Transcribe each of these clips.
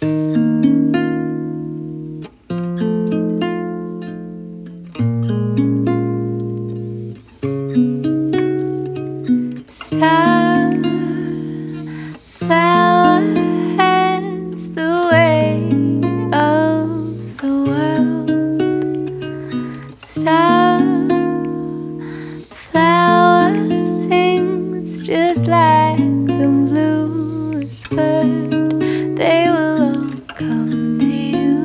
Starflower has the way of the world. Starflower sings just like the bluest bird. They will all come to you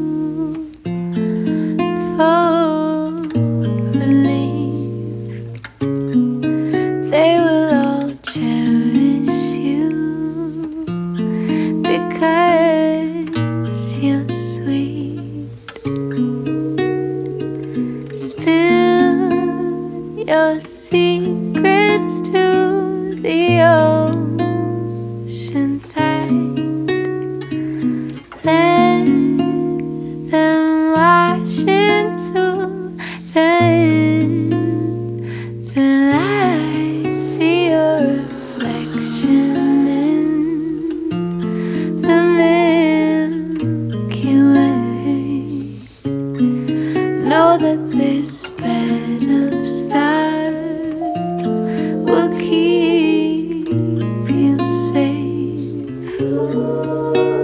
for relief. They will all cherish you because you're sweet. Spill your secrets to the ocean side. Let them wash into the light. See your reflection in the Milky Way. Know that this bed of stars will keep you safe.